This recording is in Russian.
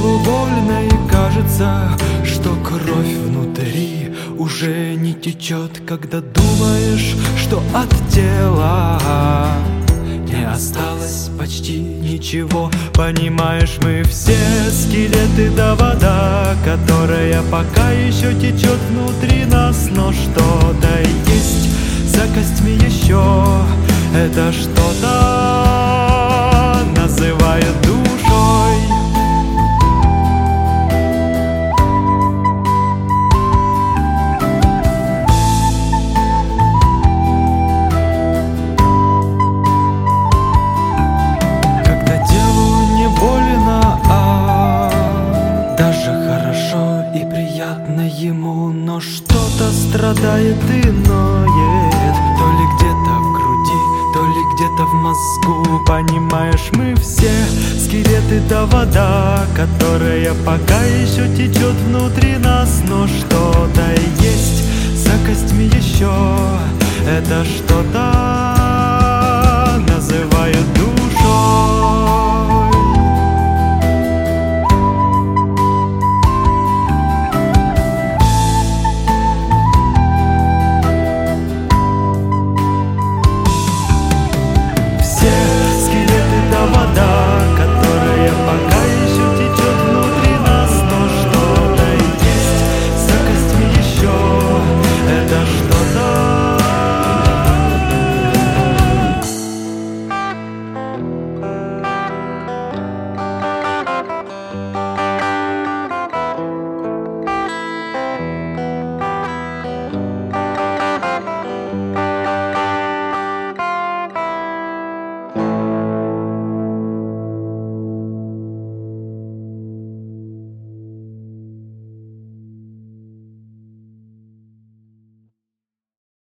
телу больно и кажется, что кровь внутри уже не течет, когда думаешь, что от тела не осталось почти ничего. Понимаешь, мы все скелеты да вода, которая пока еще течет внутри нас. Но что-то есть за костьми еще, это что-то называют душой. Когда телу не больно, а даже хорошо и приятно ему, но что-то страдает и ноет, то ли где-то в груди, то ли где-то в мозгу. Понимаешь, мы все скелеты да вода, которая пока еще течет внутри нас. Но что-то есть за костьми еще, это что-то